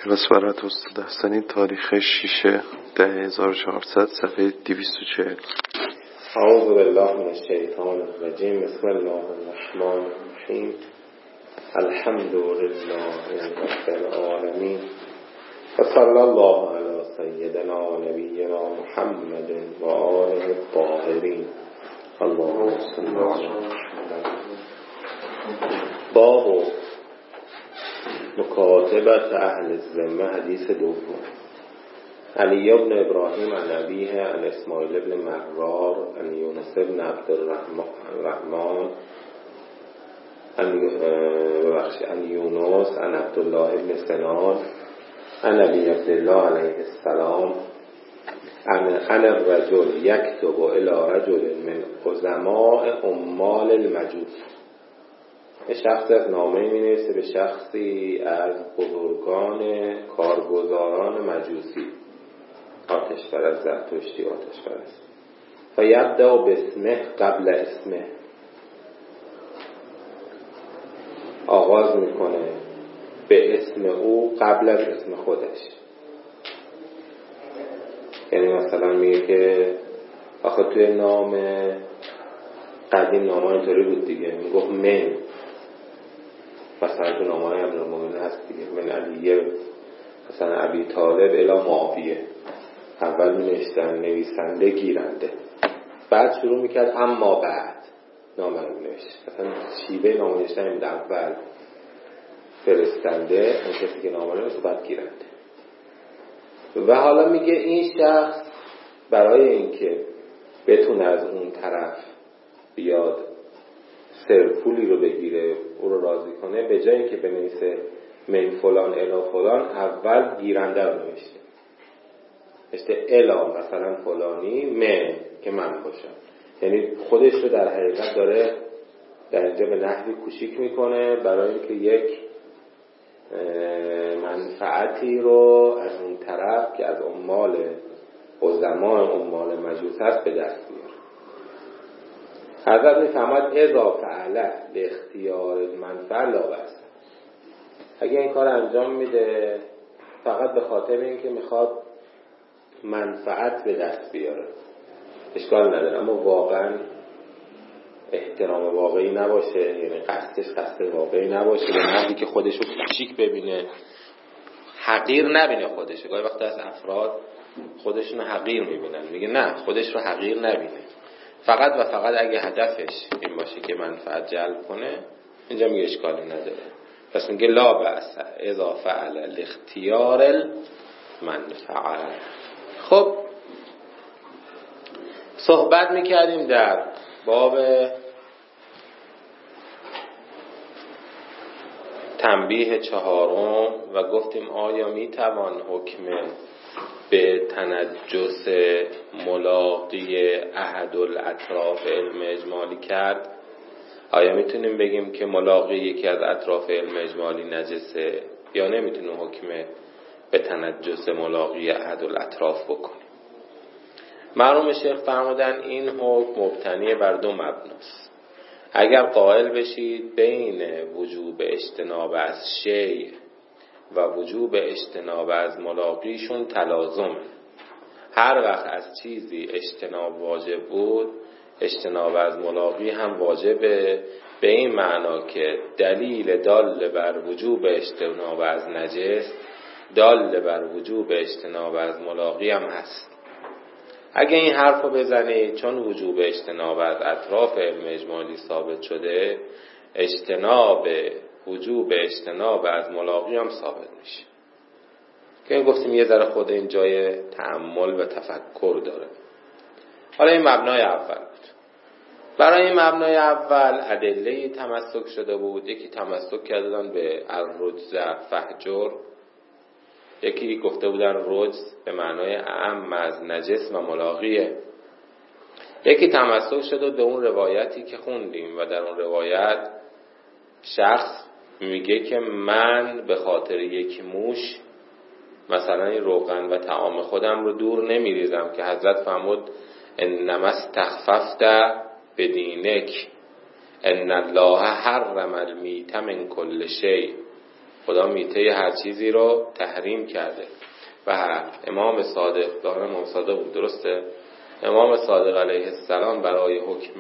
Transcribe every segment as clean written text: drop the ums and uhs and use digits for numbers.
کلاس برات استاد حسنی تاریخ 6/10/1400 صفحه 240. اعوذ بالله من الشیطان الرجیم. بسم الله الرحمن الرحیم. الحمد لله رب العالمین و صلی الله علی سیدنا و نبینا محمد و آله الطاهرین. اللهم صل علی محمد. باب مکاتبت اهل الذمه. حدیث دوم. علی بن ابراهیم عن ابیه عن اسماعیل بن مرار عن یونس بن عبدالرحمن عن یونس عن عبدالله بن سنان عن ابی عبدالله علیه السلام عن الرجل یکتب الی رجل من عظماء عمال المجوس. یه شخص از نامه می‌نویسه به شخصی از بزرگان کارگزاران مجوسی، آتشپرست، زرتشتی آتشپرست. و یبدأ باسمه قبل اسمه، آغاز میکنه به اسم او قبل از اسم خودش. یعنی مثلا میگه که آخه توی نام قدیم نامه اینطوری بود دیگه، میگفت من، مثلا تو نامه های امیرالمومنین هست دیگه، من علیه مثلا ابی طالب الی معاویه. اول می‌نوشتن نویسنده گیرنده، بعد شروع میکرد اما بعد نامه رو می‌نوشت. مثلا شیوه نامه نوشتن این اول فرستنده، اون کسی که نامه نوشت، بعد گیرنده. و حالا میگه این شخص برای اینکه بتونه از اون طرف بیاد سرپولی رو بگیره، او رو راضی کنه، به جایی که بنویسه من فلان الی فلان، اول گیرنده رو نوشته. نوشته الا مثلا فلانی من، که من باشم. یعنی خودش رو در حقیقت داره در اینجا به نحوی کوچیک میکنه برای اینکه یک منفعتی رو از اون طرف که از عمال عظمای عمال مجوس هست به دست بیاره. حضرت میفهمد اذا فعله به اختیار منفعه لا بأس. اگه این کار انجام میده فقط به خاطر اینکه میخواد منفعت به دست بیاره، اشکال نداره، اما واقعا احترام واقعی نباشه، یعنی قصدش قصد واقعی نباشه، به نحوی که خودش رو کوچیک ببینه، حقیر نبینه خودش. گاهی وقتا از افراد خودشون رو حقیر میبینن، میگه نه، خودش رو حقیر نبینه، فقط و فقط اگه هدفش این باشه که منفعت جلب کنه، اینجا میگه اشکالی نداره. پس میگه لا بأس اذا فعل الاختیار المنفعه. خب صحبت میکردیم در باب تنبیه 4 و گفتیم آیا میتوان حکم به تنجس ملاقی احد الاطراف علم اجمالی کرد؟ آیا میتونیم بگیم که ملاقی یکی از اطراف علم اجمالی نجسه، یا نمیتونیم حکم به تنجس ملاقی احد الاطراف بکنیم؟ مرحوم شیخ فرمودن این حکم مبتنی بر 2 مبناست. اگر قائل بشید بین وجوب اجتناب از شیء و وجوب اجتناب از ملاقیشون تلازم، هر وقت از چیزی اجتناب واجب بود، اجتناب از ملاقی هم واجبه، به این معنا که دلیل دال بر وجوب اجتناب از نجس دال بر وجوب اجتناب از ملاقی هم هست. اگه این حرفو بزنید چون وجوب اجتناب از اطراف علم اجمالی ثابت شده، وجوب اجتناب از ملاقی هم ثابت میشه. که گفتیم یه ذره خود این جای تأمل و تفکر داره. حالا این مبنای اول بود. برای این مبنای اول ادله تمسک شده بود. یکی تمسک کردن به الرجز فهجر، یکی گفته بودن رجز به معنای اعم از نجس و ملاقیه. یکی تمسک شده به اون روایتی که خوندیم و در اون روایت شخص میگه که من به خاطر یک موش مثلا این روغن و طعام خودم رو دور نمیریزم، که حضرت فرمود انما استخففت بدینک ان الله حرم المیت من کل شیء. خدا میته هر چیزی رو تحریم کرده. و امام صادق، دارم امام صادق بود درسته؟ امام صادق علیه السلام برای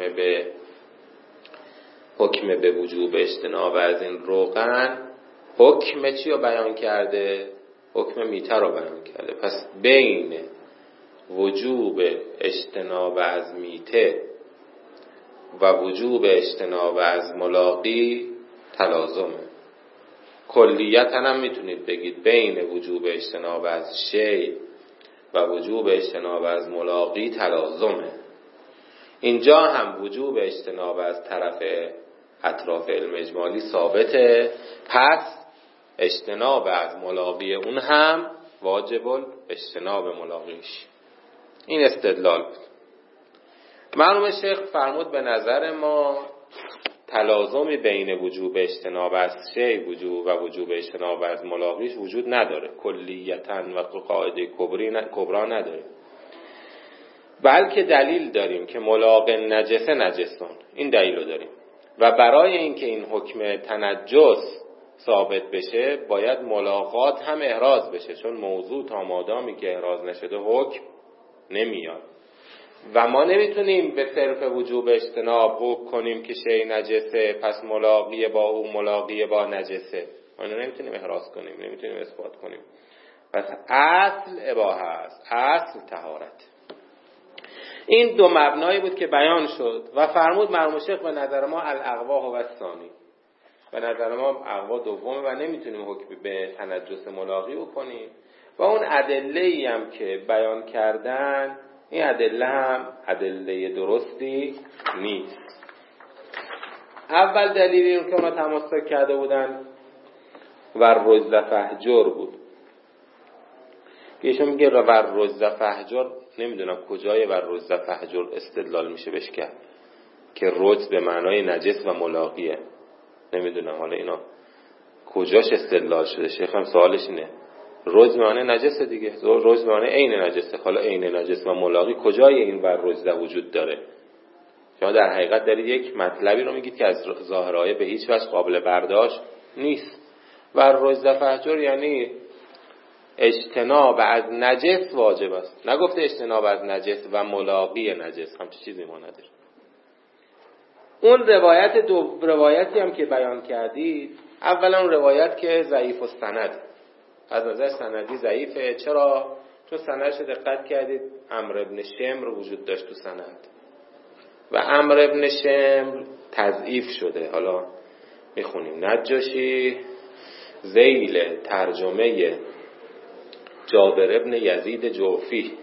حکم به وجوب اجتناب از این روغن، حکم چی رو بیان کرده؟ حکم میته رو بیان کرده. پس بین وجوب اجتناب از میته و وجوب اجتناب از ملاقی تلازمه. کلیتاً هم میتونید بگید بین وجوب اجتناب از شی و وجوب اجتناب از ملاقی تلازمه. اینجا هم وجوب اجتناب از طرف اطراف علم اجمالی ثابته، پس اجتناب از ملاقی اون هم واجب اجتناب ملاقیش. این استدلال بود. مرحوم شیخ فرمود به نظر ما تلازمی بین وجوب اجتناب از شی وجوب و وجوب اجتناب از ملاقیش وجود نداره، کلیتاً و قاعده کبرا نداره، بلکه دلیل داریم که ملاق نجسه نجسون، این دلیل رو داریم. و برای اینکه این حکم تنجس ثابت بشه باید ملاقات هم احراز بشه، چون موضوع تا مادامی که احراز نشده حکم نمیاد. و ما نمیتونیم به صرف وجوب اجتناب حکم کنیم که شی نجسه پس ملاقی با او ملاقی با نجسه، ما نمیتونیم احراز کنیم، نمیتونیم اثبات کنیم. پس اصل اباحه است، اصل طهارت. این دو مبنایی بود که بیان شد و فرمود مرحوم شیخ به نظر ما الاقوا هو الثانی، به نظر ما اقوا دومه و نمیتونیم حکم به تنجس ملاقی بکنیم. و اون ادله‌ای هم که بیان کردن، این ادله هم ادله درستی نیست. اول دلیلی که اونا تمسک کرده بودن والرجز فهجر بود. ایشون میگه والرجز فهجر، نمیدونم کجای والرجز فهجر استدلال میشه بهش کرد که رجز به معنای نجس و ملاقیه. نمیدونم حالا اینا کجاش استدلال شده. شیخ هم سوالش اینه، رجز معنی نجسه دیگه، رجز معنی عین نجسه، حالا عین نجس و ملاقی کجای این والرجز وجود داره؟ شما در حقیقت دارید یک مطلبی رو میگید که از ظاهر آیه به هیچ وجه قابل برداشت نیست. والرجز فهجر یعنی اجتناب از نجس واجب است، نگفته اجتناب از نجس و ملاقی نجس، همچه چیزی ما نداره. اون روایتی هم که بیان کردید، اولا روایت که ضعیف السند، از نظر سندی ضعیفه. چرا؟ چون سندش دقت کردید عمرو ابن شمر وجود داشت تو سند و عمرو ابن شمر تضعیف شده. حالا میخونیم نجاشی ذیل ترجمه جابر ابن یزید جوفی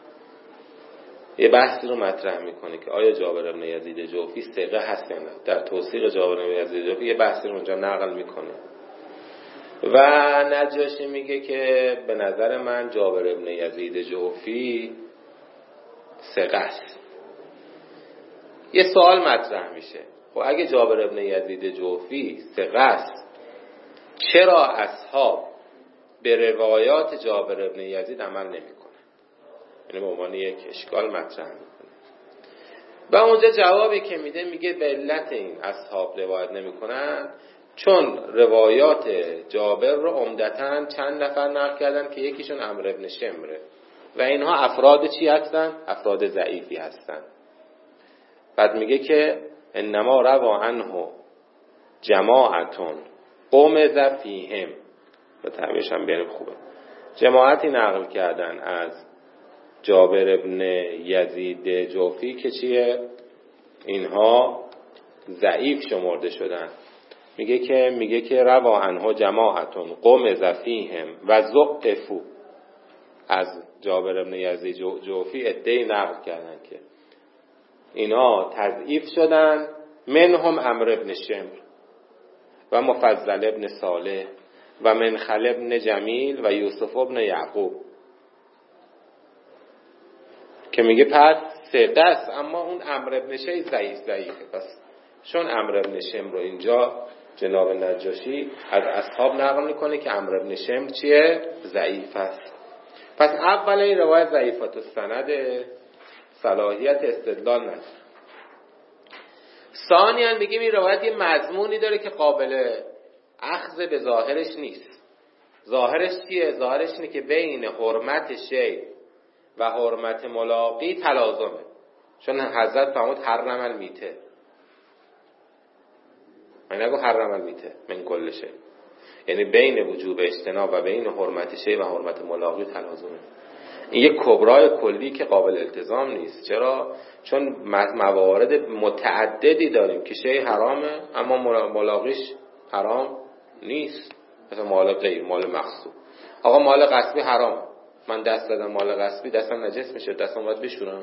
یه بحثی رو مطرح میکنه که آیا جابر ابن یزید جوفی ثقه هست یا نه. در توثیق جابر ابن یزید جوفی یه بحثی رو اونجا نقل میکنه و نجاشی میگه که به نظر من جابر ابن یزید جوفی ثقه است. یه سوال مطرح میشه، خب اگه جابر ابن یزید جوفی ثقه است، چرا اصحاب به روایات جابر ابن یزید عمل نمیکنن؟ یعنی به عنوان یک اشکال مطرح میکنه. و اونجا جوابی که میده میگه به علت این اصحاب روایت نمیکنن چون روایات جابر رو عمدتاً چند نفر نقل کردن که یکیشون عمرو ابن شمره و اینها افراد چی هستن؟ افراد ضعیفی هستن. بعد میگه که انما روا عنه جماعتون قمز فیهم، به تعبیرش هم بیاریم خوبه، جماعتی نقل کردن از جابر ابن یزید جوفی که چیه؟ اینها ضعیف شمرده شدن. میگه که روا عنه جماعتون قمز فیهم و ضعفوا، از جابر ابن یزید جوفی عده‌ای نقل کردن که اینا تضعیف شدن، منهم عمرو ابن شمر و مفضل ابن صالح و منخل ابن جمیل و یوسف ابن یعقوب، که میگه پس ثقه است اما اون عمرو ابن شی ضعیفه. پس چون عمرو ابن شمر رو اینجا جناب نجاشی از اصحاب نقل میکنه که عمرو ابن شمر چیه؟ ضعیف است. پس اول این روایت ضعیفات السند، صلاحیت استدلال نداره. ثانیاً میگیم این روایت یه مضمونی داره که قابل اخذ به ظاهرش نیست. ظاهرش چیه؟ ظاهرش اینه که بین حرمت شی و حرمت ملاقی تلازمه. چون حضرت فرمود حرم المیته، من نگو حرم المیته من کل شی، یعنی بین وجوب اجتناب و بین حرمت شی و حرمت ملاقی تلازمه. این یک کبرای کلی که قابل التزام نیست. چرا؟ چون موارد متعددی داریم که شی حرامه اما ملاقیش حرام نیست. مثلا مال غیر، مال مغصوب. آقا مال غصبی حرامه، من دست دادم مال غصبی، دستم نجس میشه، دستم باید بشورم.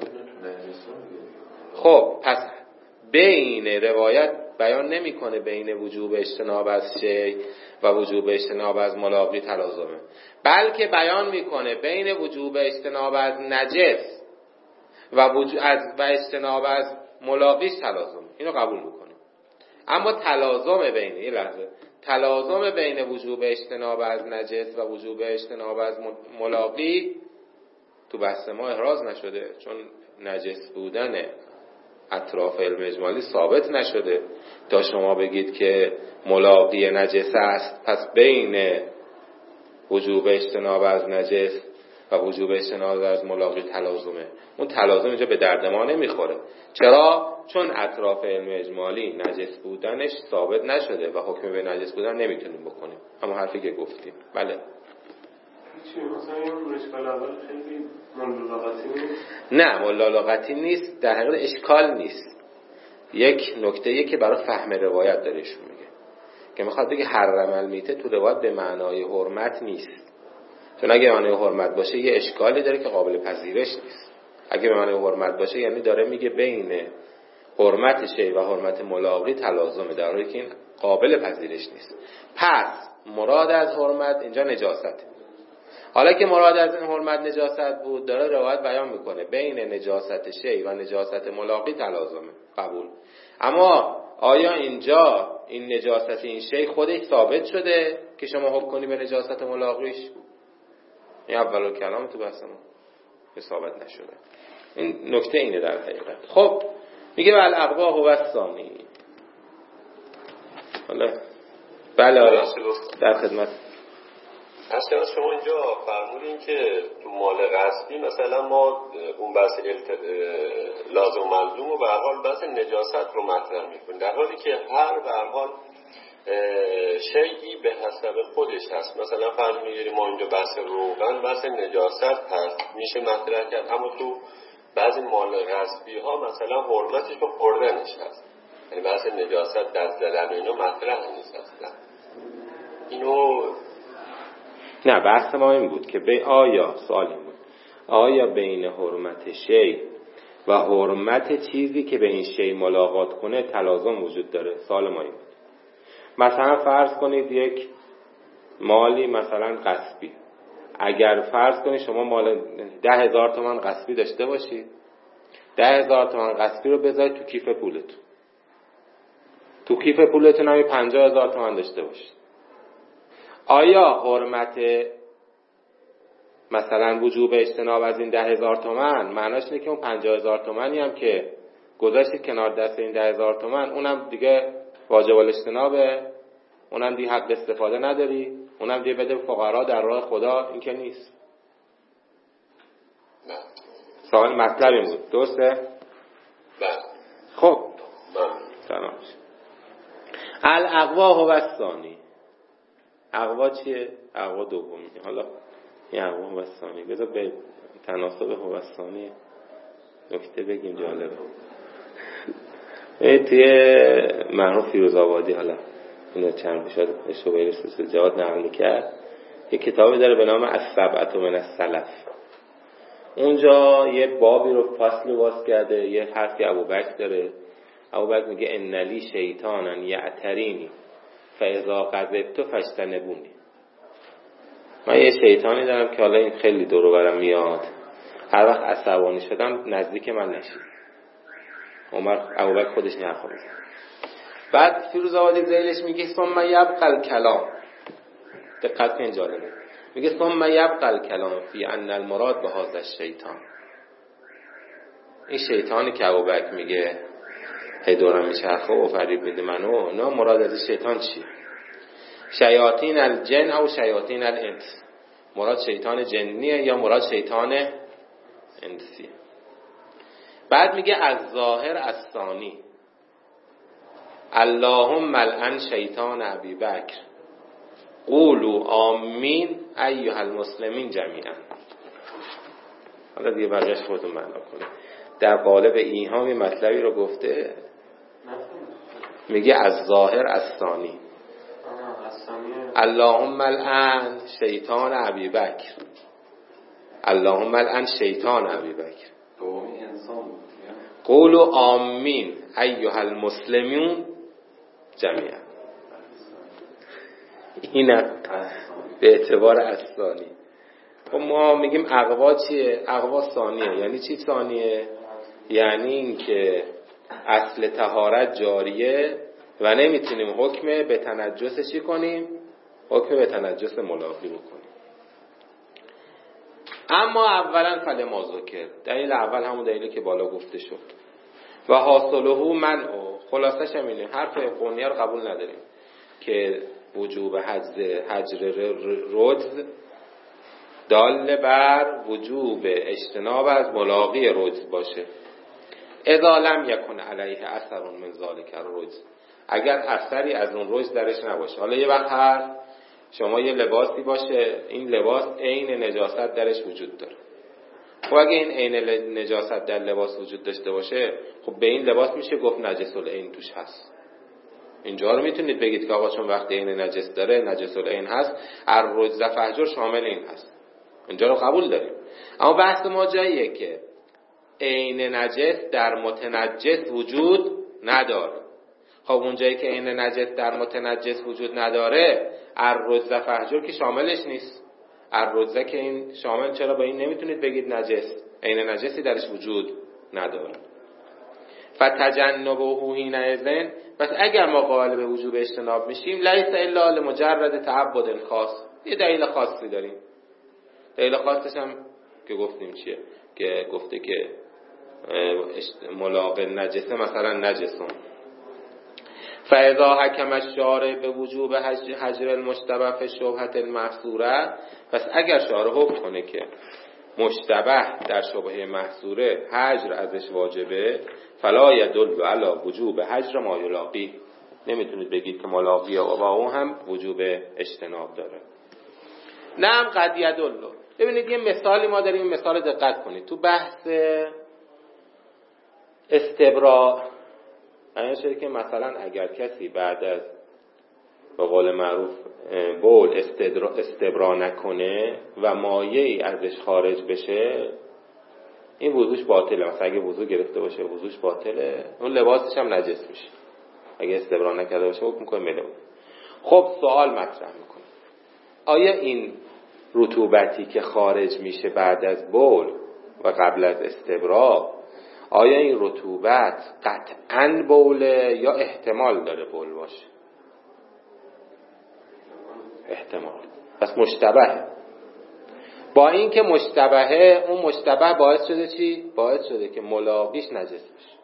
خب پس بین روایت بیان نمیکنه بین وجوب اجتناب از شی و وجوب اجتناب از ملاقی تلازمه، بلکه بیان میکنه بین وجوب اجتناب از نجس و اجتناب از ملاقیش تلازمه. اینو قبول میکنه. اما تلازم بین، یه لحظه، تلازم بین وجوب اجتناب از نجس و وجوب اجتناب از ملاقی تو بحث ما احراز نشده، چون نجس بودن اطراف علم اجمالی ثابت نشده تا شما بگید که ملاقی نجس است پس بین وجوب اجتناب از نجس و وجوب اجتناب از ملاقی تلازمه. اون تلازم اینجا به درد ما نمیخوره. چرا؟ چون اطراف علم اجمالی نجس بودنش ثابت نشده و حکم به نجس بودن نمیتونیم بکنیم. اما حرفی که گفتیم. بله. مثلا این اشکال اول خیلی ملالغتی نیست؟ نه ملالغتی نیست، در حقیقت اشکال نیست. یک نکته‌ای که برای فهم روایت داره ایشون میگه که میخواد بگه حرم المیته تو روایت به معنای حرمت نیست. چون اگه معنای حرمت باشه یه اشکالی داره که قابل پذیرش نیست. اگه به معنای حرمت باشه یعنی داره میگه بین حرمت شی و حرمت ملاقی تلازمه، در حالی که این قابل پذیرش نیست. پس مراد از حرمت اینجا نجاسته. حالا که مراد از این حرمت نجاست بود، داره روایت بیان میکنه بین نجاست شی و نجاست ملاقی تلازمه. قبول. اما آیا اینجا این نجاست این شی خودش ثابت شده که شما حکم کنی به نجاست ملاقیش؟ این اولو کلام تو بحث ما ثابت نشده. این نکته اینه در حقیقت. خب میگه ول اقوا هو الثانی. حالا بله در خدمت. اصلا شما اینجا فرمودین که تو مال غصبی مثلا ما اون بحث لازم و ملزوم و به هر حال بحث نجاست رو مطرح میکنیم، در حالی که هر به هر حال شیئی به حسب خودش هست. مثلا فرض میگیریم ما اینجا بحث روغن بحث نجاست هست میشه مطرح کرد، اما تو بعضی مال غصبی ها مثلا حرمتش و خوردنش هست، یعنی بحث نجاست دست زدن و اینو مطرح نیست اصلا. اینو نه بحث ما این بود که آیا سوال این بود آیا بین حرمت شی و حرمت چیزی که به این شی ملاقات کنه تلازم وجود داره؟ سوال ما این بود. مثلا فرض کنید یک مالی مثلا غصبی، اگر فرض کنید شما مال 10,000 تومان غصبی داشته باشید، 10,000 تومان غصبی رو بذارید تو کیف پولتون، تو کیف پولتون هم 50,000 تومان داشته باشید، آیا حرمت مثلا وجوب اجتناب از این 10,000 تومان معناش اینه که اون 50,000 تومانی هم که گذاشتید کنار دست این 10,000 تومان اونم دیگه واجب الاجتنابه، اونم دیگه حق استفاده نداری، اونم دیگه بده فقرا در راه خدا؟ این که نیست. سوال مطلب این بود، درسته؟ خب تمام. الاقوا هو الثانی. اقوا چیه؟ اقوا دومی. حالا این اقوا هو الثانی، بذار به تناسب هو الثانی نکته بگیم جالبه. توی مرحوم فیروزآبادی، حالا اینو چند بشاد اشتباهی رسول جواد نقل کرد، یک کتابی داره به نام السبعة من السلف. اونجا یه بابی رو فصل باز کرده، یه حرفی ابوبکر داره. ابوبکر میگه ان لی شیطانا یعترینی فاذا غضبت فاجتنبونی. من یه شیطانی دارم که حالا این خیلی دور و برم میاد، هر وقت عصبانی شدم نزدیک من نشید. ابوبکر خودش این حرفو میزنه. بعد فیروزآبادی ذیلش میگه ثم یبقى الکلام. دقت کن جالبه. میگه ثم یبقى الکلام فی ان المراد به هذا الشیطان. این شیطانی که ابوبکر میگه هی دورم میچرخه و فریب میده منو، نه مراد از شیطان چیه؟ شیاطین الجن او شیاطین الانس، مراد شیطان جنیه یا مراد شیطان انسیه. بعد میگه از ظاهر از ثانی، اللهم لعن شیطان ابی بکر قولوا آمین ایها المسلمین جمیعا. حالا دیگه بقیه‌اش خودتون معنا کنید. در قالب ایهام مطلبی رو گفته، میگه از ظاهر از ثانی، اللهم لعن شیطان ابی بکر، اللهم لعن شیطان ابی بکر قولوا آمین ایها المسلمون جمیعا. این به اعتبار از ثانی. خب ما میگیم اقوا چیه؟ اقوا ثانیه. یعنی چی ثانیه؟ یعنی این که اصل طهارت جاریه و نمیتونیم حکم به تنجس چی کنیم؟ حکم به تنجس ملاقی بکنیم. اما اولا فلما ذکر، دلیل اول همون دلیلی که بالا گفته شد. و حاصله منع، خلاصش هم اینه، حرف قونیه رو قبول نداریم که وجوب حجر رجز دال بر وجوب اجتناب از ملاقی رجز باشه. اذا لم یکن علیه اثر من ذلک الرجز، اگر اثری از اون رجز درش نباشه. حالا یه وقت هست شما یه لباسی باشه، این لباس عین نجاست درش وجود داره. خب اگه این عین نجاست در لباس وجود داشته باشه، خب به این لباس میشه گفت نجس العین توش هست. اینجا رو میتونید بگید که آقا چون وقتی عین نجس داره نجس العین هست، الرجز فهجر شامل این هست. اینجا رو قبول داریم. اما بحث ما جاییه که عین نجس در متنجس وجود نداره. خب اون جایی که عین نجس در متنجس وجود نداره، الرجز فهجر که شاملش نیست. الرجز که این شامل، چرا با این نمیتونید بگید نجس؟ عین نجسی درش وجود نداره. فتجنبه حینئذ، پس اگر ما قائل به وجوب اجتناب میشیم، لیس الا لمجرد تعبد خاص، یه دلیل خاصی داریم. دلیل خاصش هم که گفتیم چیه؟ که گفته که ملاق نجسه مثلا نجسون. فاذا حکم الشارع به وجوب حجر المشتبه فی شبهة المحصوره، پس اگر شارع حکم کنه که مشتبه در شبهه محصوره حجر ازش واجبه، فلا یدل علی وجوب حجر ما یلاقی، نمیتونید بگید که ملاقی با اون هم وجوب اجتناب داره. نعم قد یدل. ببینید یه مثالی ما داریم، مثال دقت کنید. تو بحث استبراء این شده که مثلا اگر کسی بعد از به قول معروف بول استبرا نکنه و مایعی ازش خارج بشه، این وضوش باطله. مثلا اگه وضو گرفته باشه وضوش باطله، اون لباسش هم نجس میشه. اگه استبرا نکرده باشه حکم میکنه ملو. خب سوال مطرح میکنه، آیا این رطوبتی که خارج میشه بعد از بول و قبل از استبرا، آیا این رطوبت قطعاً بوله یا احتمال داره بول باشه؟ احتمال. پس مشتبهه. با این که مشتبهه، اون مشتبه باعث شده چی؟ باعث شده که ملاقیش نجس بشه.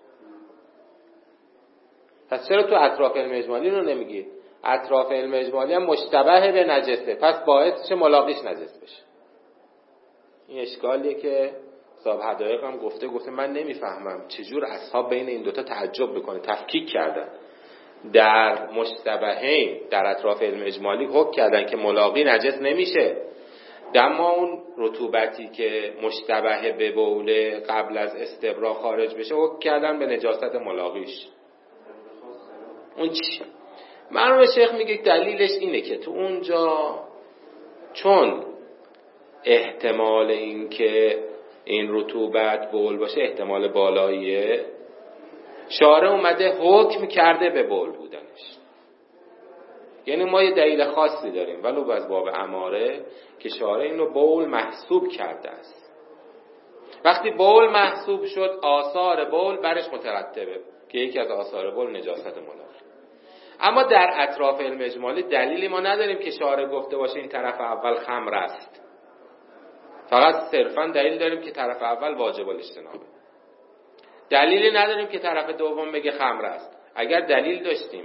پس چرا تو اطراف علم اجمالی رو نمیگی؟ اطراف علم اجمالی هم مشتبه به نجسه، پس باعث چه ملاقیش نجس بشه. این اشکالیه که صاحب حدایق هم گفته من نمیفهمم چجور اصحاب بین این دوتا تعجب بکنه، تفکیک کردن. در مشتبهین در اطراف علم اجمالی حکم کردن که ملاقی نجس نمیشه، اما اون رطوبتی که مشتبه به بوله قبل از استبرا خارج بشه حکم کردن به نجاست ملاقیش. اون چی؟ مرحوم شیخ میگه دلیلش اینه که تو اونجا چون احتمال این که این رطوبت بول باشه احتمال بالاییه، شارع اومده حکم کرده به بول بودنش. یعنی ما یه دلیل خاصی داریم ولو از باب اماره که شارع اینو بول محسوب کرده است. وقتی بول محسوب شد، آثار بول برش مترتبه که یکی از آثار بول نجاست ملاقی. اما در اطراف علم اجمالی دلیلی ما نداریم که شارع گفته باشه این طرف اول خمر است. فقط صرفا دلیل داریم که طرف اول واجب الاجتنابه. دلیلی نداریم که طرف دوم بگه خمر است. اگر دلیل داشتیم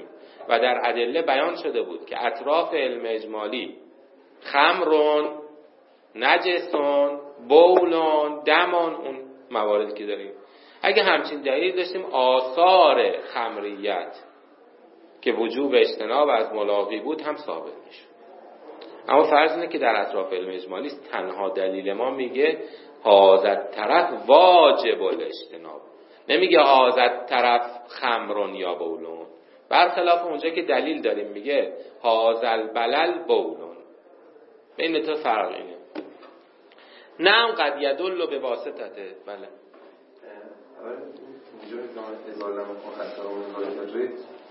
و در ادله بیان شده بود که اطراف علم اجمالی خمرون، نجسون، بولون، دمون، اون مواردی که داریم، اگه همچین دلیل داشتیم آثار خمریت که وجوب اجتناب از ملاقی بود هم ثابت میشه. اما فرض اینه که در اطراف علم اجمالی تنها دلیل ما میگه هازد طرف واجب الاجتناب، نمیگه هازد طرف خمرون یا بولون. برخلاف اونجا که دلیل داریم میگه هازل بلل بولون. بین تو فرق اینه. نعم قد یدل به واسطته. بله اول اینجا ازاله مکن اثر و ازاله تجرید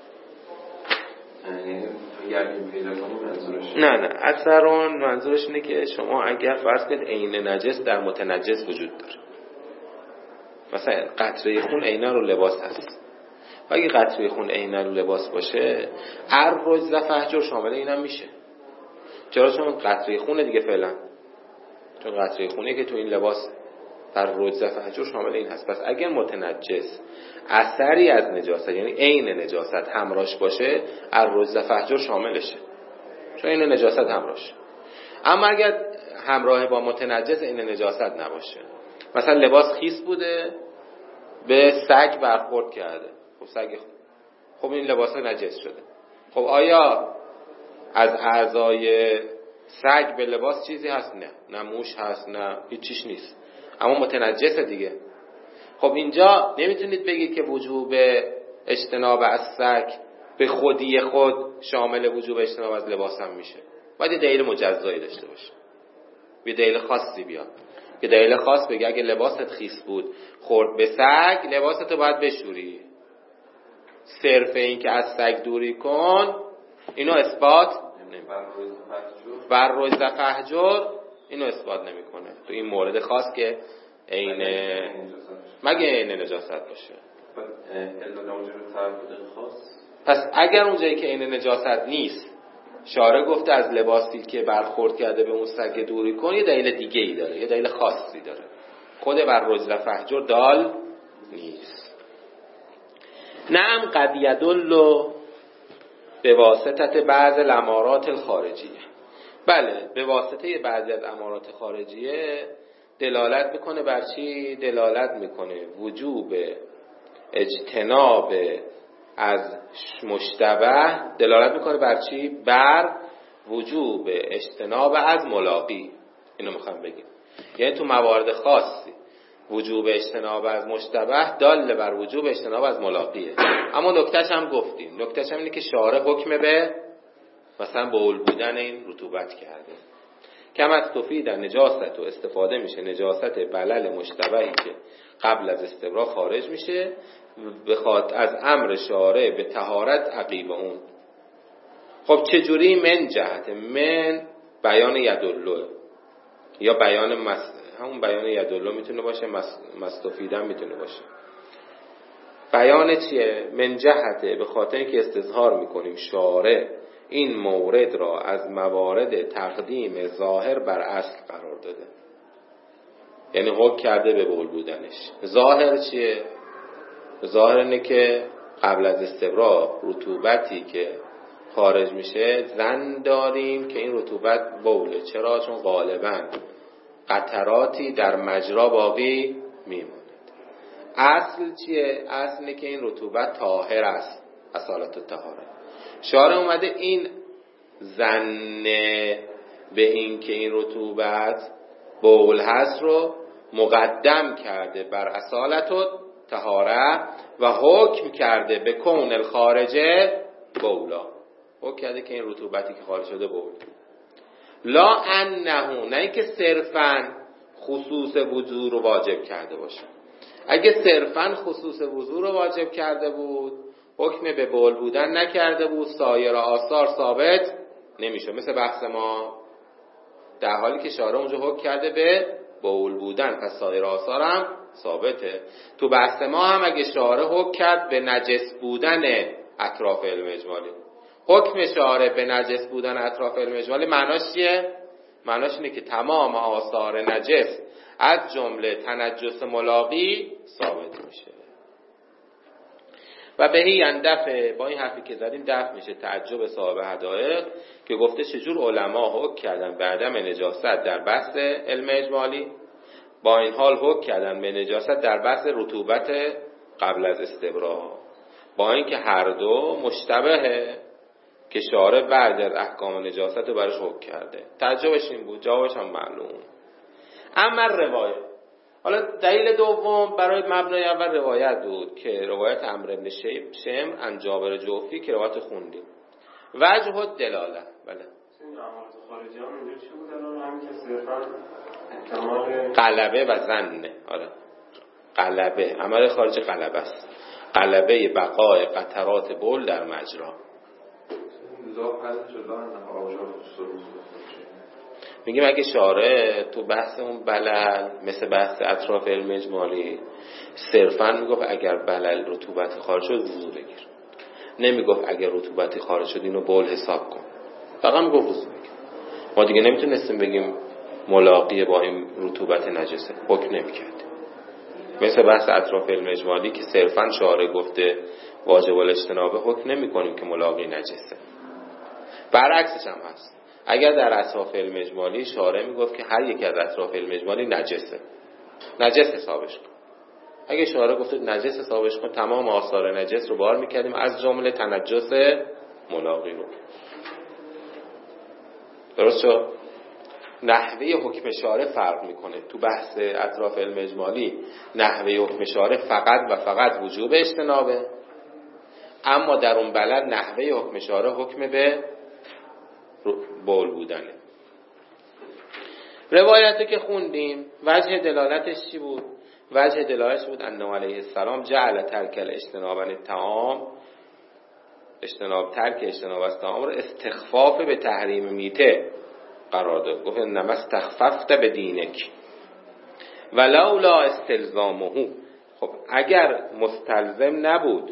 یعنی پیدا کنیم منظورش نه اثرون منظورش اینه که شما اگر فرض کنید عین نجس در متنجس وجود داره، مثلا قطره خون عینا رو لباس هست و اگه قطره خون عینا رو لباس باشه الرجز و فحجر شامل اینم میشه. چرا؟ چون قطره خونه دیگه فعلا، چون قطره خونه که تو این لباس در رجز و فحجر شامل این هست. پس اگر متنجس اثری از نجاست یعنی عین نجاست همراهش باشه الرجز و فحجر شاملشه، چون این نجاست همراهش. اما اگر همراه با متنجس این نجاست نباشه، مثلا لباس خیس بوده به سگ برخورد کرده، خب سگ خب این لباس نجس شده، خب آیا از اعضای سگ به لباس چیزی هست؟ نه موش هست، نه هیچ چیز نیست، اما متنجسه دیگه. خب اینجا نمیتونید بگید که وجوب اجتناب از سگ به خودی خود شامل وجوب اجتناب از لباس هم میشه. باید یه دلیل مجزایی داشته باشه، یه دلیل خاصی بیاد، یه دلیل خاص بگه اگه لباست خیس بود خورد به سگ لباستو باید بشوری. صرف این که از سگ دوری کن اینو اثبات بر رجز و فحجر اینو اثبات نمیکنه تو این مورد خاص که عین مگه عین نجاست باشه. پس اگر اونجایی که عین نجاست نیست شارع گفته از لباسی که برخورد کرده به اون سگ دوری کن، یه دلیل دیگه ای داره، یه دلیل خاصی داره، خود بر رجز و فحجر دال نیست. نعم قد یدل به واسطه بعض الامارات الخارجیه. بله به واسطه بعضی از امارات خارجیه دلالت میکنه بر چی؟ دلالت میکنه وجوب اجتناب از مشتبه، دلالت میکنه بر چی؟ بر وجوب اجتناب از ملاقی. اینو میخوام بگیم، یعنی تو موارد خاصی وجوب اجتناب از مشتبه دال بر وجوب اجتناب از ملاقیه. اما نکتهش هم گفتیم، نکتهش هم اینه که شارع حکم به مثلا بول بودن این رطوبت کرده. کم از تفید در نجاست و استفاده میشه نجاست بلل مشتبهی که قبل از استبرا خارج میشه بخواد از امر شارع به طهارت عقیب اون. خب چجوری؟ من جهت من بیان یدلو یا بیان همون بیان یدلو میتونه باشه، مستفیدم میتونه باشه. بیان چیه؟ من جهته به خاطر که استظهار میکنیم شارع این مورد را از موارد تقدیم ظاهر بر اصل قرار داده، یعنی حکم کرده به بول بودنش. ظاهر چیه؟ ظاهر اینه که قبل از استبرا رطوبتی که خارج میشه ظن داریم که این رطوبت بوله. چرا؟ چون غالباً قطراتی در مجرا باقی میموند. اصل چیه؟ اصل اینه که این رطوبت طاهر است، اصالت الطهاره. شارع اومده این ظن به این که این رطوبت بول هست رو مقدم کرده بر اصالت الطهاره و حکم کرده به کون الخارجه بولا. حکم کرده که این رطوبتی که خارج شده بول. لا انه، نه اینکه صرفاً خصوص وضو رو واجب کرده باشه. اگه صرفاً خصوص وضو رو واجب کرده بود حکم به بول بودن نکرده بود، سایر آثار ثابت نمیشه. مثل بحث ما در حالی که شارع اونجا حکم کرده به بول بودن پس سایر آثار هم ثابته. تو بحث ما هم اگه شارع حکم کرد به نجس بودن اطراف علم اجمالی، حکم شارع به نجس بودن اطراف علم اجمالی معناش چیه؟ معناش اینه که تمام آثار نجس از جمله تنجس ملاقی ثابت میشه. و بهی یندفع، با این حرفی که زدیم دفع میشه تعجب صاحب حدائق که گفته چجور علما حکم کردن به عدم نجاست در بحث علم اجمالی، با این حال حکم کردن به نجاست در بحث رطوبت قبل از استبراء، با اینکه هر دو مشتبهه که شارع بعد از احکام نجاست رو برش حکم کرده. تعجبش این بود، جوابش هم معلوم. اما روایت، حالا دلیل دوم برای مبنای اول روایت بود که روایت عمرو بن شمر عن جابر جوفی که روایت خوندیم. وجه الدلاله، بله این اعمال خارجی هم اینجا چی بود الان؟ همین که صرفا احتمال غلبه و ظن. آره غلبه، عمل خارجی غلبه است، غلبه بقای قطرات بول در مجرا. میگیم اگه شارع تو بحث اون بلل مثل بحث اطراف علم اجمالی صرفاً میگفت اگر بلل رطوبت خارج شد وضو بگیر، نمیگفت اگر رطوبتی خارج شد اینو بول حساب کن، فقط میگفت وضو بگیر. ما دیگه نمیتونستیم بگیم ملاقی با این رطوبت نجسه، حکم نمیکرد. مثل بحث اطراف علم اجمالی که صرفاً شارع گفته واجب الاجتناب، حکم نمیکنیم که ملاقی نجسه. برعکسش هم هست، اگر در اطراف علم اجمالی شارع میگفت که هر یک از اطراف علم اجمالی نجسه، نجس حسابش کن. اگه شارع گفت نجس حسابش کن، تمام آثار نجس رو بار میکردیم، از جمله تنجس ملاقی رو. درست شد؟ نحوه حکم شارع فرق میکنه. تو بحث اطراف علم اجمالی نحوه حکم شارع فقط و فقط وجوب اجتنابه، اما در اون بلد نحوه حکم شارع حکم به بول بودنه. روایتی که خوندیم وجه دلالتش چی بود؟ وجه دلالتش بود انه علیه السلام جعل ترک الاجتناب عن الطعام، ترک اجتناب از طعام رو استخفاف به تحریم میته قرار داد. گفت انما استخففت به دینک ولولا استلزامه. خب اگر مستلزم نبود،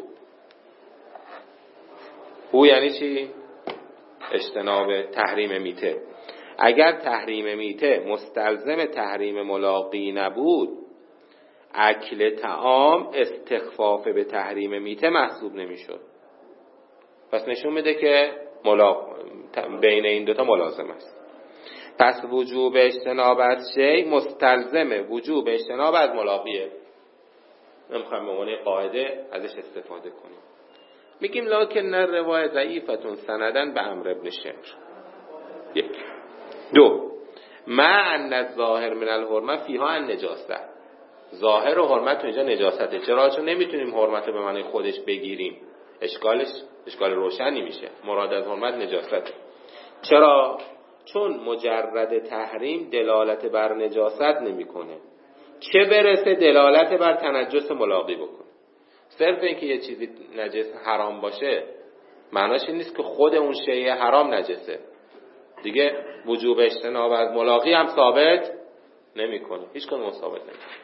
او یعنی چی؟ اجتناب تحریم میته. اگر تحریم میته مستلزم تحریم ملاقی نبود، اکل طعام استخفاف به تحریم میته محسوب نمیشد. پس نشون میده که بین این دوتا ملازم است. پس وجوب اجتناب از شی مستلزم وجوب اجتناب از ملاقیه. نمیخوایم به عنوان قاعده ازش استفاده کنیم. میگیم لکن روایت ضعیفتون سندن به عمرو بن شمر. یک. دو، مع ان الظاهر من الحرمه فیها النجاسه. ظاهر و حرمت تو اینجا نجاسته. چرا؟ چون نمیتونیم حرمت رو به معنی خودش بگیریم، اشکال روشنی میشه. مراد از حرمت نجاسته. چرا؟ چون مجرد تحریم دلالت بر نجاست نمیکنه، چه برسه دلالت بر تنجس ملاقی بکنه. صرف اینکه یه چیزی نجس حرام باشه معناش این نیست که خود اون شیء حرام نجسه. دیگه وجوب اجتناب از ملاقی هم ثابت نمیکنه، هیچ کدوم ثابت نمیکنه.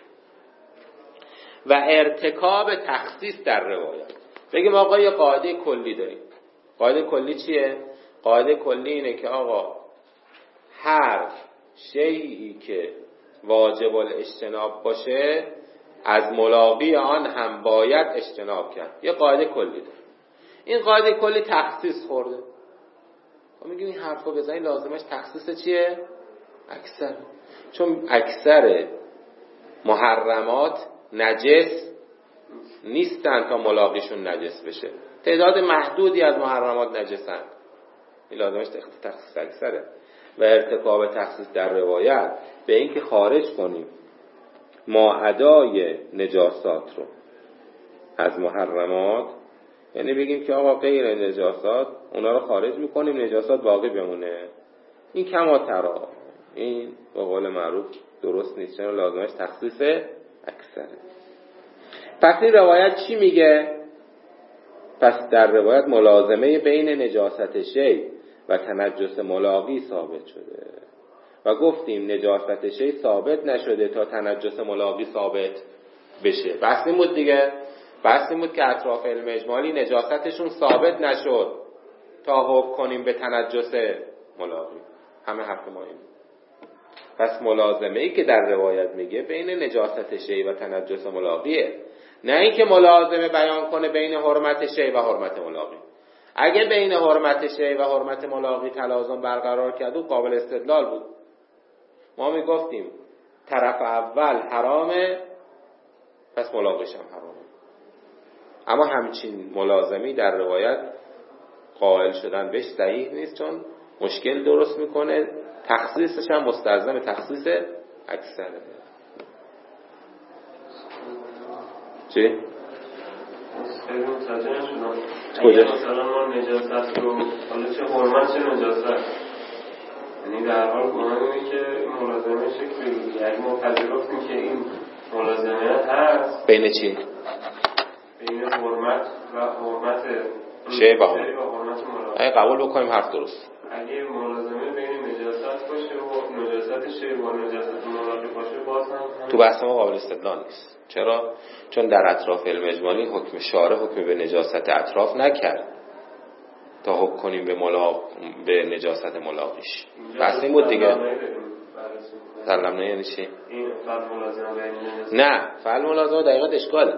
و ارتکاب تخصیص در روایت. بگیم آقا یه قاعده کلی داریم. قاعده کلی چیه؟ قاعده کلی اینه که آقا هر شیئی که واجب الاجتناب باشه از ملاقی آن هم باید اجتناب کرد. یه قاعده کلی داره. این قاعده کلی تخصیص خورده. ما میگیم این حرفو بزنید لازمش تخصیص چیه؟ اکثر. چون اکثر محرمات نجس نیستن تا ملاقیشون نجس بشه. تعداد محدودی از محرمات نجسن. این لازمش تخصیص اکثره. و ارتکاب تخصیص در روایت به این که خارج کنیم ماعدای نجاسات رو از محرمات، یعنی بگیم که آقا غیر نجاسات اونا رو خارج میکنیم، نجاسات باقی بمونه. این کماترا، این به قول معروف درست نیست، چون لازمش تخصیص اکثره. پس این روایت چی میگه؟ پس در روایت ملازمه بین نجاست شی و تنجس ملاقی ثابت شده و گفتیم نجاست شی ثابت نشده تا تنجس ملاقی ثابت بشه. بحث این بود دیگه. بحث این بود که اطراف علم اجمالی نجاستشون ثابت نشد تا حکم کنیم به تنجس ملاقی. همه حرف ما این. پس ملازمه ای که در روایت میگه بین نجاست شی و تنجس ملاقیه. نه اینکه ملازمه بیان کنه بین حرمت شیء و حرمت ملاقی. اگه بین حرمت شیء و حرمت ملاقی تلازم برقرار کرد و قابل استدلال بود. ما میگفتیم طرف اول حرامه پس ملاقیش هم حرامه. اما همچین ملازمی در روایت قائل شدن بهش صحیح نیست، چون مشکل درست میکنه، تخصیصش هم مستلزم تخصیص اکثره. چی؟ خیلی متوجه نشدم. کجا؟ اگه مثلا ما نجاست رو حالا چه حرمت چه نجاست، یعنی در حال گمانه که ملازمه شکلی بگیره، اگه ما پذیرفتیم که این ملازمه هست بین چی؟ بین حرمت و حرمت شیء و حرمت ملاقی، اگه قبول بکنیم حرف درست. اگه ملازمه بین نجاست باشه و نجاست شیء و نجاست ملاقی باشه باز هم تو بحث ما قابل استدلال نیست. چرا؟ چون در اطراف علم اجمالی حکم شارع حکم به نجاست اطراف نکرد تا حکم کنیم به نجاست ملاقیش. بحث این بود دیگه. سلام یعنی چی؟ این فعل ملازمه بین نجاست، نه، فعل ملازمه دقیقاً اشکاله.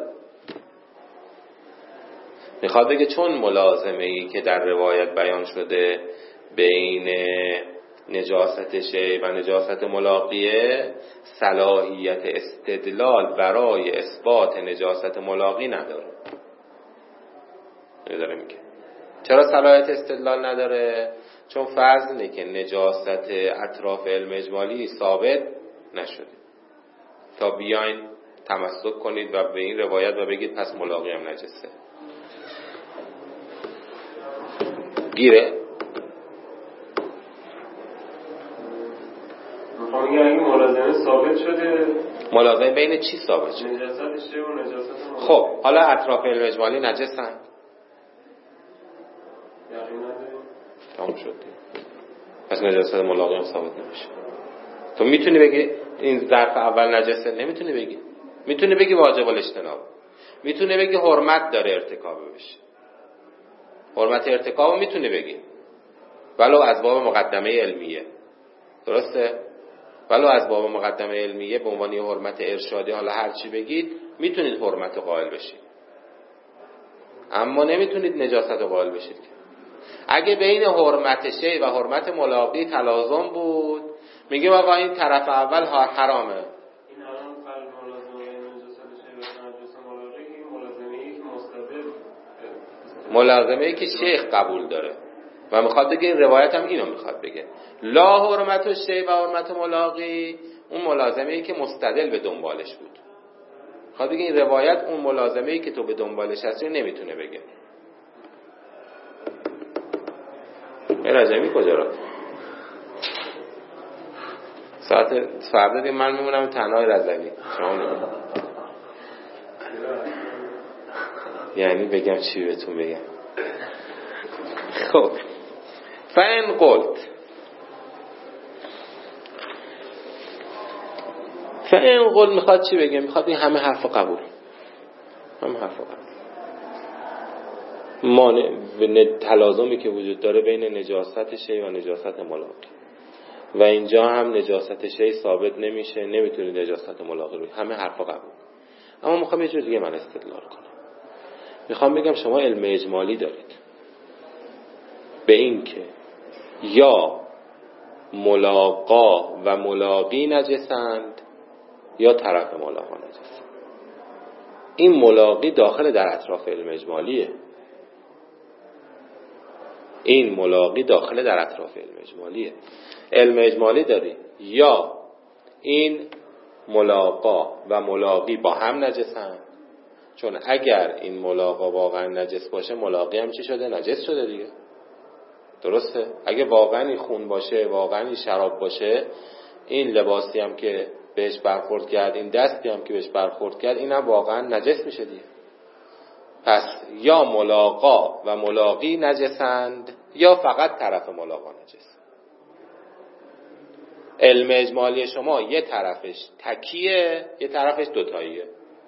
میخواد بگه چون ملازمه‌ای که در روایت بیان شده بین نجاست شیء و نجاست ملاقیه، صلاحیت استدلال برای اثبات نجاست ملاقی نداره. نداره میگه. چرا صلاحیت استدلال نداره؟ چون فرض اینه که نجاست اطراف علم اجمالی ثابت نشده تا بیاین تمسک کنید و به این روایت و بگید پس ملاقی هم نجسه. گیره؟ میخوام اگه ملازمه ثابت شده، ملازمه بین چی ثابت شده؟ نجاست شیء و نجاست ملاقی. خب حالا اطراف علم اجمالی نجسن؟ یقین نداریم. تمام شد. پس نجاست ملاقی هم ثابت نمیشه. تو میتونی بگی این ظرف اول نجسه؟ نمیتونی بگی. میتونی بگی واجب الاجتناب، میتونی بگی حرمت داره ارتکاب بشه، حرمت ارتکاب میتونی بگی ولو از باب مقدمه علمیه، درسته؟ ولو از باب مقدمه علمیه به عنوان حرمت ارشادی، حالا هر چی بگید میتونید حرمت قائل بشید، اما نمیتونید نجاست قائل بشید. اگه بین حرمت شیء و حرمت ملاقی تلازم بود، میگه آقا این طرف اول حرامه. این الان فعل ملازمه نجاست شیء و نجاست ملاقی، این ملازمه‌ای که مستدل، ملازمه‌ای که شیخ قبول داره و میخواد بگه این روایت هم اینو میخواد بگه، لا حرمت الشیء و حرمت ملاقی، اون ملازمه‌ای که مستدل به دنبالش بود. میخواد بگه این روایت اون ملازمه‌ای که تو به دنبالش هستی نمیتونه بگه. این رجمی کجا رفت؟ ساعت فردا دیگه من میمونم تنهای رضوی. شما نمونم. یعنی بگم چی بهتون بگم؟ خب فین قلت میخواد چی بگه؟ میخواد این همه حرف قبول، همه حرف قبول، تلازمی که وجود داره بین نجاست شیء و نجاست ملاقی و اینجا هم نجاست شیء ثابت نمیشه، نمیتونید نجاست ملاقی رو، همه حرفا قبول. اما میخوام یه جور دیگه من استدلال کنم. میخوام بگم شما علم اجمالی دارید به این که یا ملاقا و ملاقی نجسند یا طرف ملاقا نجسند. این ملاقی داخل در اطراف علم اجمالیه. این ملاقی داخل در اطراف علم اجمالیه. علم اجمالی داری یا این ملاقا و ملاقی با هم نجسن، چون اگر این ملاقا واقعا نجس باشه ملاقی هم چی شده؟ نجس شده دیگه، درسته؟ اگه واقعا این خون باشه، واقعا این شراب باشه، این لباسی هم که بهش برخورد کرد، این دستی هم که بهش برخورد کرد، این هم واقعا نجس میشه دیگه. پس یا ملاقا و ملاقی نجسند یا فقط طرف ملاقا نجس. علم اجمالی شما یه طرفش تکیه، یه طرفش دوتاییه.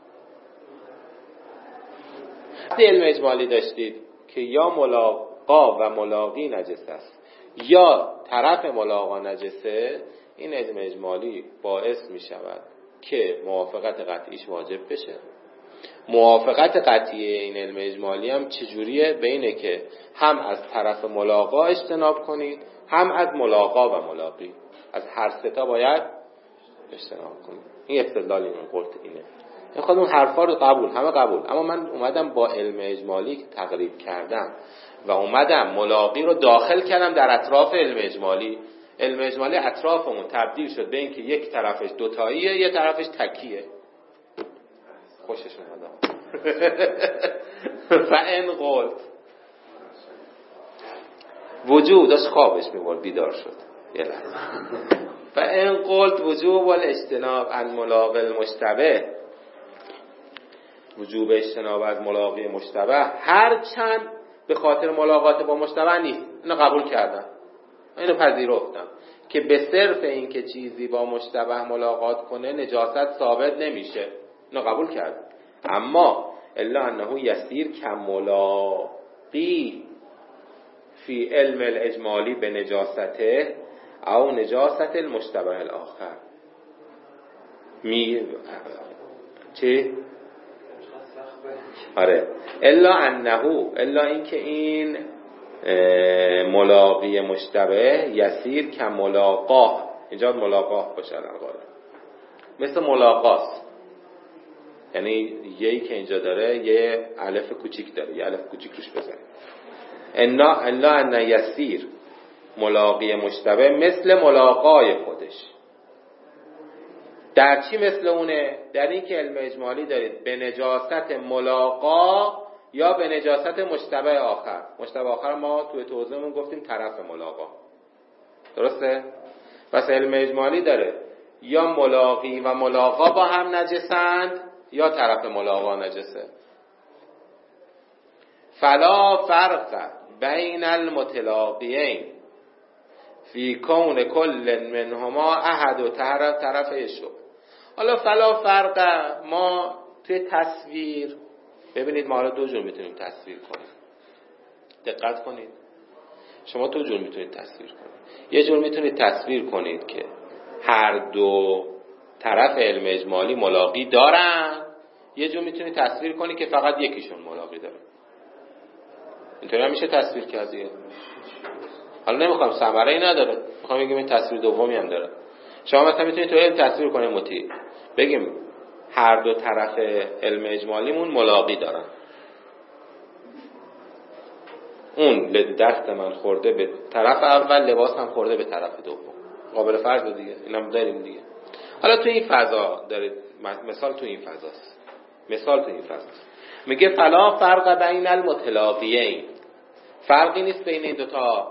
علم اجمالی داشتید که یا ملاقا و ملاقی نجس است یا طرف ملاقا نجسه، این علم اجمالی باعث می شود که موافقت قطعیش واجب بشه موافقت قطعی این علم اجمالی هم چجوریه؟ بینه که هم از طرف ملاقا اجتناب کنید، هم از ملاقا و ملاقی، از هر سه تا باید اجتناب کنید. این استدلال این قلت اینه. این خود اون حرفا رو همه قبول، اما من اومدم با علم اجمالی که تقریب کردم و اومدم ملاقی رو داخل کردم در اطراف علم اجمالی. علم اجمالی اطرافمون تبدیل شد به این که یک طرفش دوتاییه، یک طرفش تکیه. خوشش اومد. فان قلت وجود داشت خوابش میبرد، بیدار شد یه لحظه. فان قلت وجوب الاجتناب عن ملاقی المشتبه، وجوب اجتناب از ملاقی مشتبه هر چند به خاطر ملاقات با مشتبه نیست. اینو قبول کردم، اینو پذیرفتم که به صرف این که چیزی با مشتبه ملاقات کنه نجاست ثابت نمیشه، اینو قبول کردم. اما الا انه یسیر کملاقی فی علم الاجمالی به نجاسته او نجاست المشتبه الاخر. چی؟ آره الا اینکه این ملاقی مشتبه یسیر کملاقاه، اینجا ملاقاه باشه الان مثل ملاقاست، یعنی یهی که اینجا داره یه الف کوچیک داره، یه الف کوچیک روش بزنید. الا ان یسیر ملاقی مشتبه مثل ملاقای خودش. در چی مثل اونه؟ در این که علم اجمالی دارید به نجاست ملاقا یا به نجاست مشتبه آخر. مشتبه آخر ما توی توضیحمون گفتیم طرف ملاقا، درسته؟ پس علم اجمالی داره یا ملاقی و ملاقا با هم نجسند یا طرف ملاقا نجسه. فلا فرق بین المتلاقیین فی کون کل منهما احد و طرفه شبه. حالا فلا فرق، ما توی تصویر ببینید، ما حالا دو جور میتونیم تصویر کنیم. دقت کنید، شما دو جور میتونید تصویر کنید. یه جور میتونید تصویر کنید که هر دو طرف علم اجمالی ملاقی دارن، یه جور میتونید تصویر کنید که فقط یکیشون ملاقی داره. اینطوری هم میشه تصویر کرد دیگه. حالا نمیخوام ثمره‌ای نداره، میخوام بگم این تصویر دومی هم داره. شما مثلا میتونید تو علم تصویر کنید مطیع، بگیم هر دو طرف علم اجمالیمون ملاقی دارن، اون دست من خورده به طرف اول، لباسم خورده به طرف دوم. قابل فرض دیگه، اینم داریم دیگه. حالا تو این فضا دارید، مثال تو این فضاست، میگه فلا فرق بین المتلاقیین، فرقی نیست بین این دوتا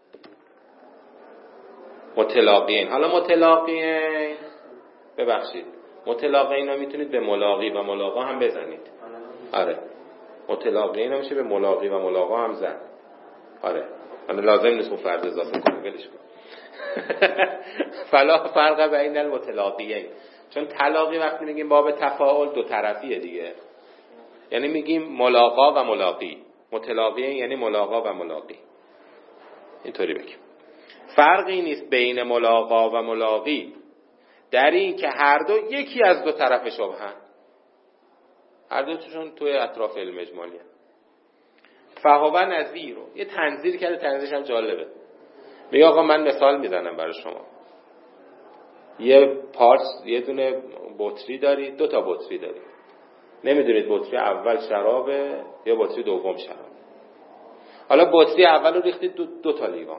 متلاقیین. حالا متلاقیین، ببخشید، متلاقیین ها میتونید به ملاقی و ملاقا هم بزنید. آره، متلاقیین ها میشه به ملاقی و ملاقا هم زن. آره، حالا لازم نیست اون فرد اضافه کنیم، ولش کن. فلا فرق بین المتلاقیین، چون تلاقی وقتی میگیم باب تفاعل دو طرفیه دیگه، یعنی میگیم ملاقا و ملاقی. متلاقیین یعنی ملاقا و ملاقی، اینطوری بگیم. فرقی نیست بین ملاقا و ملاقی در این که هر دو یکی از دو طرف شبهن، هر دو توشون توی اطراف علم اجمالی هست. فهو نظیر رو یه تنظیر کرده، تنظیرش هم جالبه. میگه آقا من مثال میزنم برای شما. یه دونه بطری دارید، دو تا بطری دارید، نمیدونید بطری اول شرابه یا بطری دوم شراب. حالا بطری اول رو ریختید دو تا لیوان،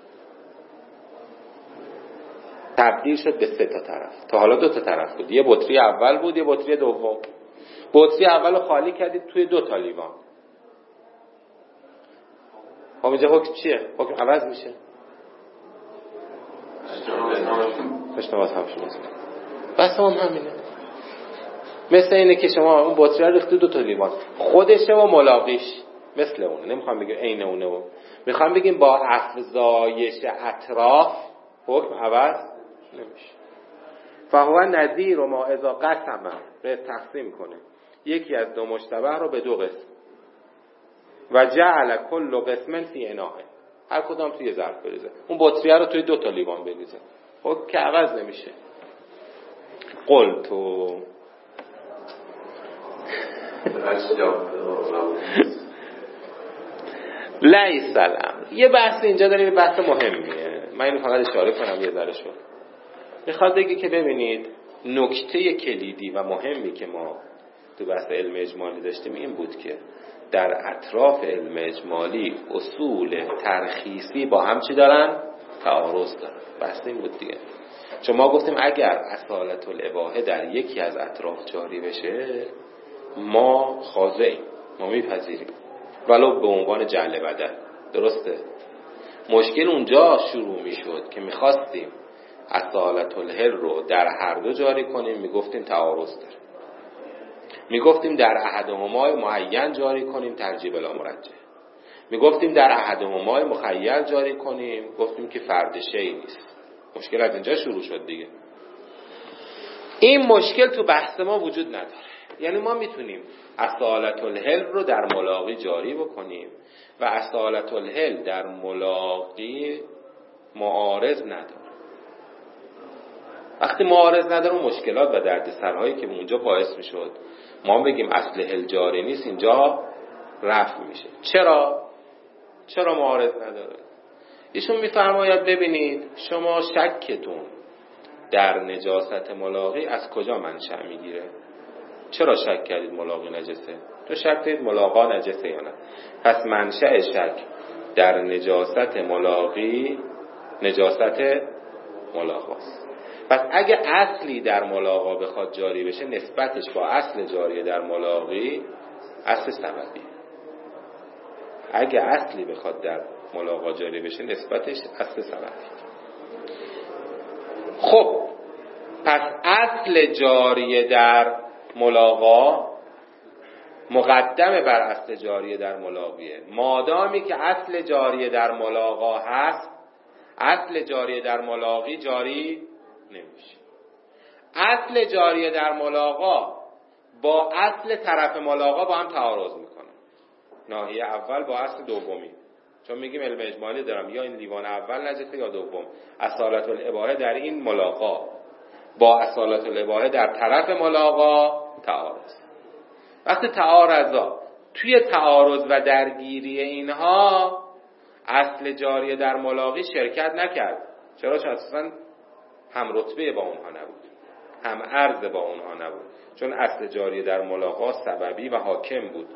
تبدیل شد به سه تا طرف. تا حالا دو تا طرف بود، یه بطری اول بود یه بطری دوم. بطری اول رو خالی کردید توی دو تا لیوان. خب اینجا حکم چیه؟ حکم عوض میشه. اشتباهات هم شما بس هم همینه. مثل اینه که شما اون بطری رو ریختید دو تا لیوان، خودشه و ملاقیش مثل اونه. نمیخوام بگم عین اونه، میخوام بگیم با افزایش اطراف حکم عوض نمیشه. فهو نظیر و ما اذا قسم به تقسیم کنه یکی از دو مشتبه رو به دو قسم و جعل کل قسم فی اناء، هر کدام توی ظرف بریزه، اون بطریه رو توی دو تا لیوان بریزه، خب که عوض نمیشه. قلتو لیس الامر. یه بحث اینجا داریم، بحث مهمیه، من اینو فقط اشاره کنم یه ذره شد. میخواد بگی که ببینید نکته کلیدی و مهمی که ما تو بحث علم اجمالی داشتیم این بود که در اطراف علم اجمالی اصول ترخیصی با هم چی دارن؟ تعارض دارن. بحث این بود دیگه. چون ما گفتیم اگر اصالت الاباحه در یکی از اطراف جاری بشه ما خاضعیم، ما میپذیریم ولو به عنوان جعل بدل. درسته؟ مشکل اونجا شروع میشد که میخواستیم اصالت الحل رو در هر دو جاری کنیم، میگفتیم تعارض داره. میگفتیم در احدهما معین جاری کنیم، ترجیح بلا مرجح. میگفتیم در احدهما مخیل جاری کنیم، گفتیم که فرد شیء نیست. مشکل از اینجا شروع شد دیگه. این مشکل تو بحث ما وجود نداره. یعنی ما میتونیم اصالت الحل رو در ملاقی جاری بکنیم و اصالت الحل در ملاقی معارض نداره. وقتی معارض نداره مشکلات و دردسرهایی که اونجا باعث میشد ما بگیم اصل حل جاری نیست اینجا رفع میشه. چرا معارض نداره؟ ایشون میفرماید ببینید شما شکتون در نجاست ملاقی از کجا منشأ میگیره؟ چرا شک کردید ملاقی نجسه؟ تو شک کردید ملاقا نجسه یا نه؟ پس منشأ شک در نجاست ملاقی نجاست ملاقاست. پس اگه اصلی در ملاقا بخواد جاری بشه نسبتش با اصل جاری در ملاقی اصل سببی. اگه اصلی بخواد در ملاقا جاری بشه نسبتش اصل سببی. خب پس اصل جاری در ملاقا مقدم بر اصل جاری در ملاقیه. مادامی که اصل جاری در ملاقا هست اصل جاری در ملاقی جاری نمیشه. اصل جاری در ملاقا با اصل طرف ملاقا با هم تعارض میکنه. ناحیه اول با اصل دومی. چون میگیم علم اجمالی دارم یا این لیوان اول نجسه یا دوم. اصالت الاباحه در این ملاقا با اصالت الاباحه در طرف ملاقا تعارض. وقتی تعارضا توی تعارض و درگیری اینها اصل جاری در ملاقی شرکت نکرد. چرا؟ چون اصلا هم رتبه با اونها نبود، هم عرض با اونها نبود. چون اصل جاری در ملاقا سببی و حاکم بود.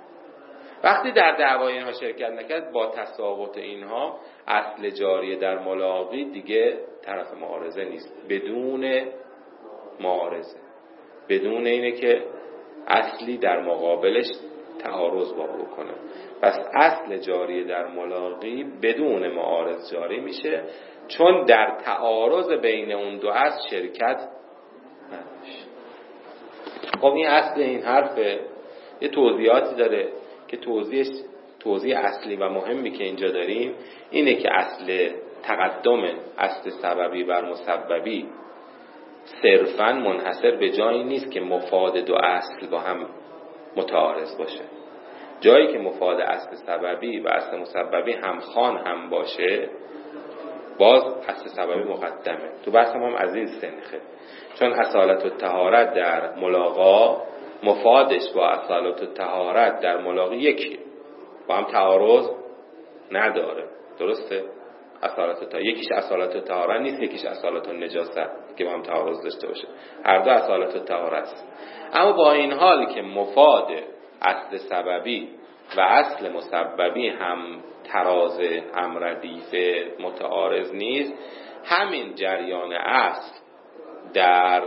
وقتی در دعوای اینها شرکت نکرد با تساقط اینها اصل جاری در ملاقی دیگه طرف معارضه نیست. بدون معارضه، بدون اینه که اصلی در مقابلش تعارض با بکنه. پس اصل جاری در ملاقی بدون معارض جاری میشه چون در تعارض بین اون دو اصل شرکت نداشت. خب این اصل این حرفه یه توضیحاتی داره که توضیح اصلی و مهمی که اینجا داریم اینه که اصل تقدم اصل سببی بر مسببی صرفاً منحصر به جایی نیست که مفاد دو اصل با هم متعارض باشه. جایی که مفاد اصل سببی و اصل مسببی همخوان هم باشه باز اصل سببی مقدمه. تو بحث هم از این سنخه. چون اصالت الطهارت در ملاقا مفادش با اصالت الطهارت در ملاقی یکیه، با هم تعارض نداره. درسته؟ یکیش اصالت الطهارت نیست، یکیش اصالت النجاست که با هم تعارض داشته باشه. هر دو اصالت الطهارت است. اما با این حال که مفاد اصل سببی و اصل مسببی هم تراز هم ردیف متعارض نیست، همین جریان اصل در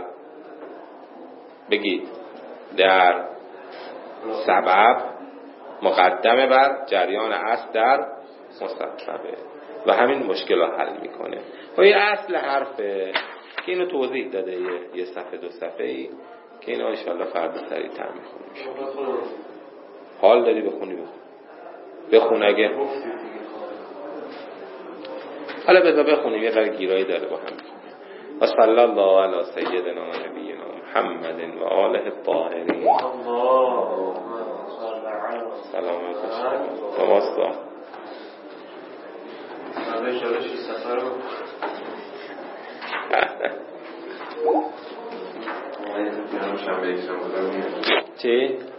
سبب مقدمه بر جریان اصل در مسببه و همین مشکل رو حل میکنه. و این اصل حرفه که اینو توضیح داده یه صفحه دو صفحه‌ای که اینو انشاءالله فردا سریع‌تر میخونیم. حال داری بخونی بخون اگه حالا بذار بخونیم یه ذره گیرایی داره با هم. و صلی الله علی سیدنا و نبینا محمد و آله الطاهرین. سلامت باشید. تماستا چی؟